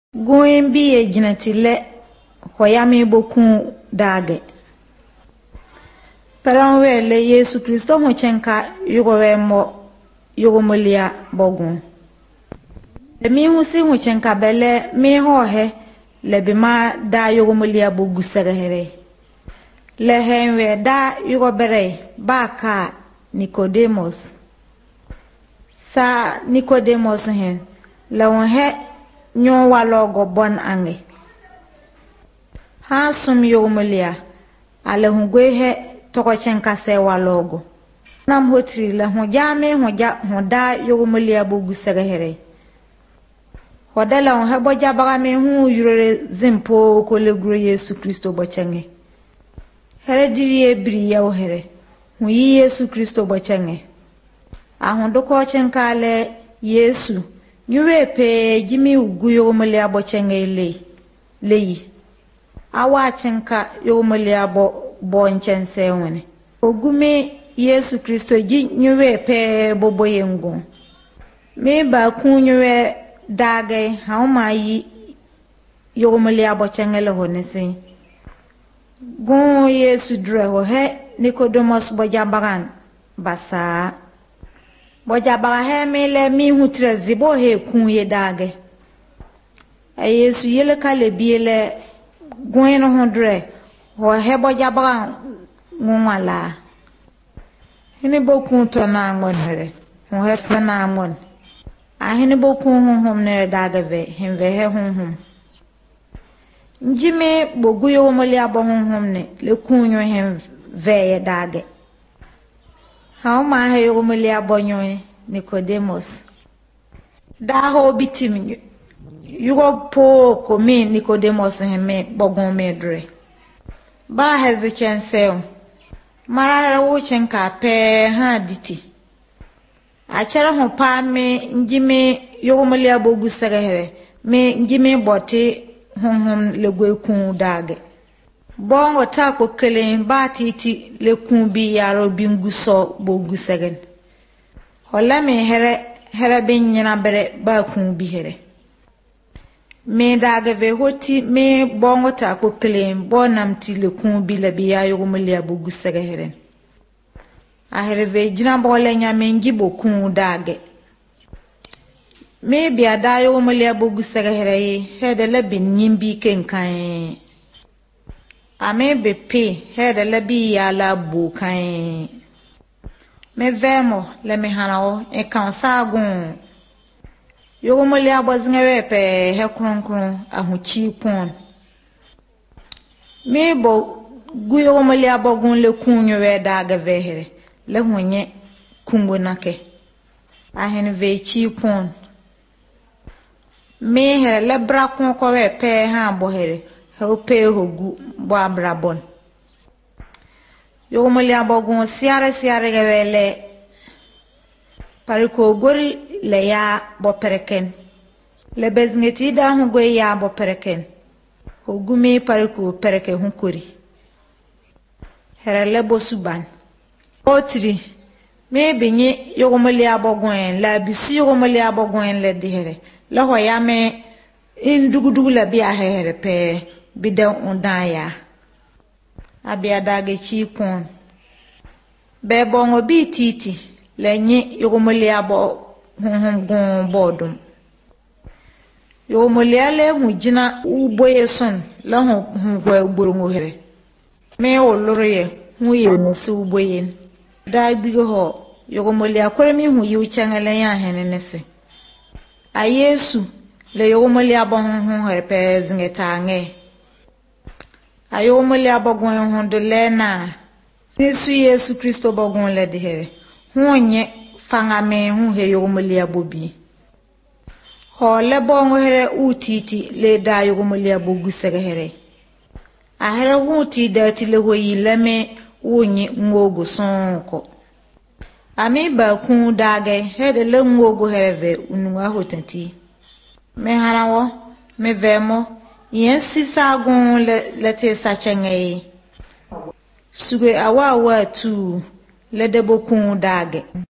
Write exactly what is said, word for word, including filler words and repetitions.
Going be a genetile, Hoyame Boku Dage. Paranwele Yesu Christo Mochenka Yugoremo Yugomulia Bogun. The me who see Mochenka Bele, me hohe, lebima da Yugomulia Bogu Serehere. Le henwe da Yugobere, Baka Nicodemus. Sa Nicodemus hen, le he. Nyon walogo bon ange. Ha sum yomulia. Ale hungwe he toko chenka se walogo. Nam hotri le honjame honja honda yomulia bugu serehere. Hodela on hebo jabagame hu yurere zimpo ko le gro Yesu Kristo bochenge. Here diri ebri ya ohere. Hu Yesu Kristo bochenge. Ahondo ko chenka le Yesu. Nyuwe pe jimi uguyo mele abo chenge le leyi awa chenka yo mele abo bo nchense wene ogume Yesu Kristo ji nyuwe pe bobo yengu me ba ku nyuwe dage hauma yi yo mele abo chenge le honese gon Yesu dre ho he Nicodemus bo jambaran basa Boja baga he mele mi hutre zibo he kunye dage. A Yesu yele kale biele gwen hondre ho he boja baga ngwala. Hini boku to na ngon here. Ho he to na ngon. A hini boku hum hum ne dage ve him ve he hum hum. Njime bogu yo mole abo hum hum ne le kunyo him ve dage. How ma he yo mele abonyo Nicodemus. Da ho bitim yugo po ko me Nicodemus heme bogon medre. Ba hezi chense. Marara wo chenka pe ha diti. Achara ho pa me njime yo mele abogu serehere. Me njime bote hum hum le gwekun dage. Bongo ta ko kele ba titi le kun bi yaro binguso bogu segen. Hola me here here bin nyina bere ba kun bi here. Me daga ve hoti me bongo ta ko kele bonam ti le kun bi le bi yayo mulia bogu sege here. A here ve jina bole nya me ngibo kun dage. Me bi adayo mulia bogu sege here he de le bin nyimbi kenkan. Ame bepe hede lebi ya la bukan. Me vemo le me hanao e kansagun. Yogo mole abozingewe pe he kron kron ahuchi pon. Me bo guyo mole abogun le kunyo we daga vehere. Le hunye kumbo nake. Ahen ve chi pon. Me here le bra kon ko we pe ha bohere. Hope hogu bo abrabon. Yo mole abogun siare siare gele pariko gori le ya bo pereken. Le bezngeti da hu go ya bo pereken. Hogumi pariko pereke hunkuri. Here le bo suban. Otri me benye yo mole abogun la bisi yo mole abogun le dihere. La hoya me indugudu la bia here pe bida undaya abia dage chi pon be bongo bi titi lenye yogomole abo hum gon bodum yogomole ale hujina uboye son la hum ko burungo here me oloroye hu ye no su uboye da bigo ho yogomole akoremi hu yu changale ya henenese a Yesu le yogomole abo hum here pe zingetange ayo mole abogun hondo lena Yesu Yesu Kristo bogun le dihere hunye fanga me hu he yo mole abobi ho le bongo here utiti le da yo mole abogu segehere a here huti da ti le hoyi leme wonye ngogo sonko ami ba kun dage he de le ngogo hereve unwa hotanti me harawo me vemo yen sisagun le lete sachenge suge awa wa tu le debokun dage